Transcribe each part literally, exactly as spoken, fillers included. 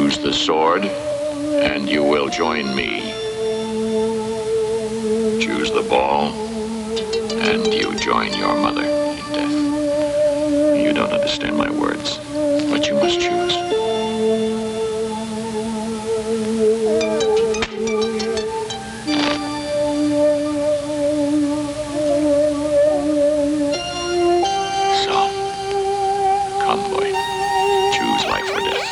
Choose the sword, and you will join me. Choose the ball, and you join your mother in death. You don't understand my words, but you must choose. So, come, boy. Choose life or death.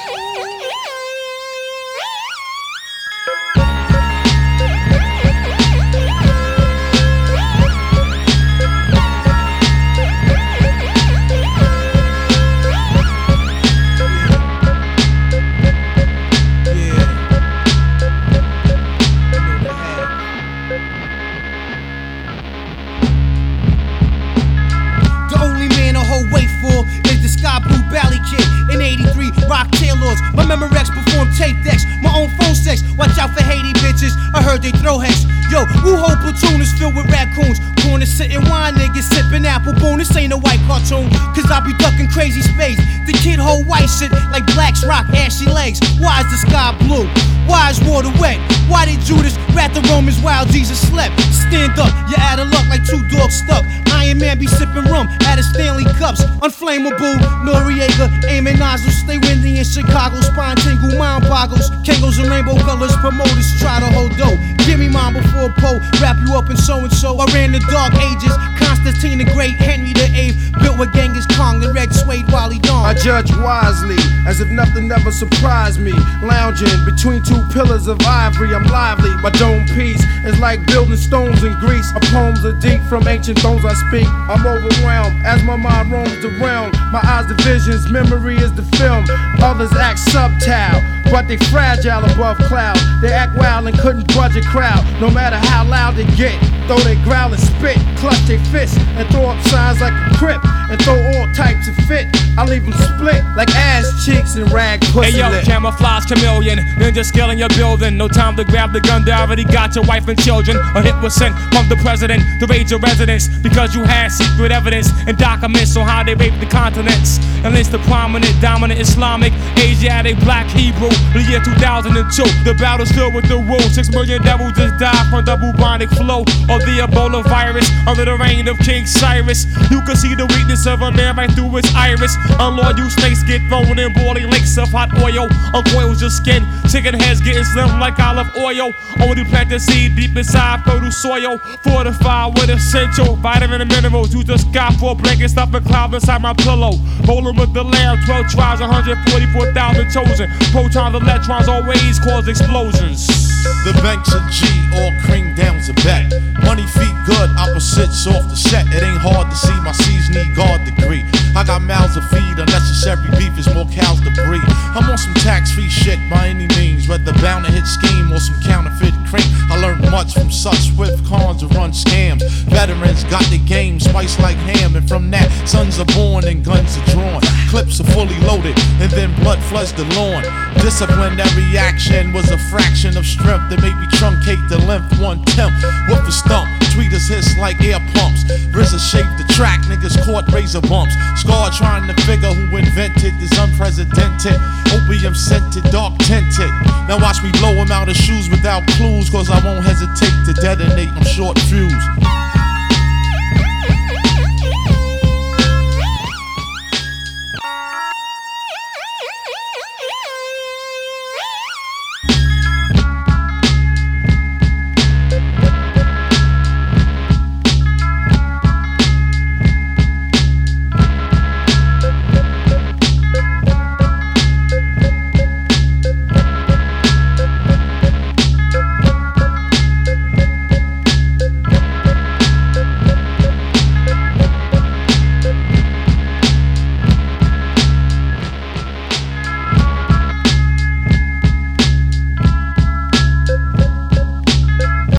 Wait for is the Sky Blue Valley Kid in eighty-three Rock Tailors. My Memorex perform tape decks, my own phone sex. Watch out for Haiti bitches, I heard they throw hex. Yo, who whole platoon is filled with raccoons? Corner sitting wine niggas sipping apple boom. This ain't a white cartoon, cause I be ducking crazy space. The kid hold white shit like Black's rock ashy legs. Why is the sky blue? Why is water wet? Why did Judas rat the Romans while Jesus slept? Stand up, you're out of luck like two dogs stuck. Iron Man be sipping rum out of Stanley cups. Unflammable, Noriega, aiming nozzles. Stay windy in Chicago, spine tingle, mind boggles. Kangos and rainbow colors, promoters try to hold dough. Give me mine before Poe, wrap you up in so and so. I ran the dark ages, Constantine the Great, Henry the Eighth, built with Genghis Khan, the red suede Wally Dawn. I judge wisely, as if nothing ever surprised me. Lounging between two pillars of ivory, I'm lively. My dome piece is like building stones in Greece. My poems are deep from ancient bones I speak. I'm overwhelmed as my mind roams the realm. My eyes the visions, memory is the film. Others act subtile, but they fragile above cloud. They act wild and couldn't budge a crowd. No matter how loud they get, though they growl and spit, clutch their fists and throw up signs like a crip, and throw all types of fit. I leave them split like ass cheeks and rag pussy. Hey yo, lit. camouflage chameleon, ninja skill in your building. No time to grab the gun, they already got your wife and children. A hit was sent from the president to raid your residence because you had secret evidence and documents on how they raped the continents. And it's the prominent, dominant Islamic, Asiatic, black Hebrew. The year two thousand two, the battle's filled with the rules. Six million devils just died from the bubonic flow of the Ebola virus under the reign of King Cyrus. You can see the weakness of a man right through his iris. Unloyal snakes get thrown in boiling lakes of hot oil. Uncoils your skin, chicken heads getting slim like olive oil. Only plant the seed deep inside fertile soil, fortified with essential vitamin and minerals. You just got four blankets stuffed and cloud inside my pillow. Rolling with the lamb, twelve tribes, one hundred forty-four thousand chosen. Protons, electrons always cause explosions. The banks of G, all cream down's a bet. Money feet good, opposites off the set. It ain't hard to see my C's need guard degree. I got mouths to feed, unnecessary beef is more cows to breed. I'm on some tax-free shit by any means, whether bound to hit scheme or some counterfeit cream. I learned much from such swift cons to run scams. Veterans got the game spiced like ham, and from that, sons are born and guns are drawn. Clips are fully loaded, and then blood floods the lawn. Disciplinary action was a fraction of strength that made me truncate the length one tenth. Whoop the stump, tweeters hiss like air pumps. R Z A shaped the track, niggas caught razor bumps. Scar trying to figure who invented this unprecedented opium scented, dark tinted. Now watch me blow him out of shoes without clues, cause I won't hesitate to detonate, I'm short fused.